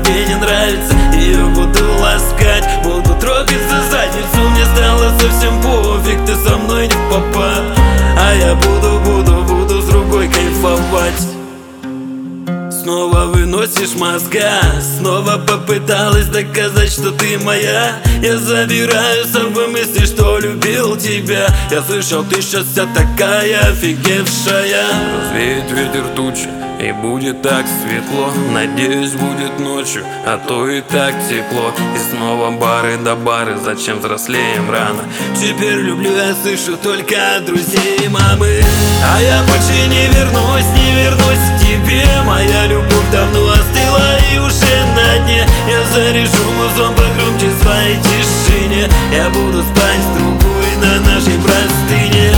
тебе не нравится. Ее буду ласкать, буду трогать за задницу. Мне стало совсем пофиг, ты со мной не в попад. А я буду с другой кайфовать. Снова выносишь мозга, снова попыталась доказать, что ты моя. Я забираю с собой мысли, что любил тебя. Я слышал, ты сейчас вся такая офигевшая. Развеет ветер тучи, и будет так светло. Надеюсь, будет ночью, а то и так тепло. И снова бары да бары, зачем взрослеем рано? Теперь люблю, я слышу только от друзей и мамы. А я больше не вернусь к тебе. Моя любовь давно остыла и уже на дне. Я заряжу музон погромче в своей тишине. Я буду спать с другой на нашей простыне.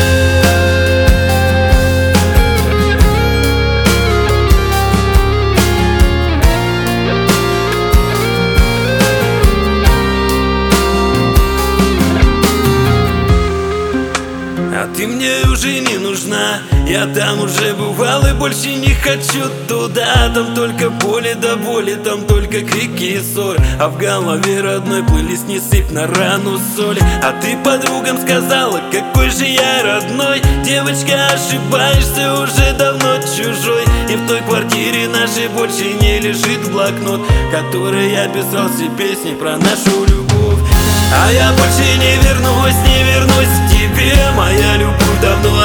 А ты мне уже не нужна. Я там уже бывал и больше не хочу туда. Там только боли до боли, там только крики и ссоры. А в голове родной плейлист не сыпь на рану соли. А ты подругам сказала, какой же я родной. Девочка, ошибаешься, уже давно чужой. И в той квартире нашей больше не лежит блокнот, в которой я писал все песни про нашу любовь. А я больше не вернусь к тебе. Моя любовь давно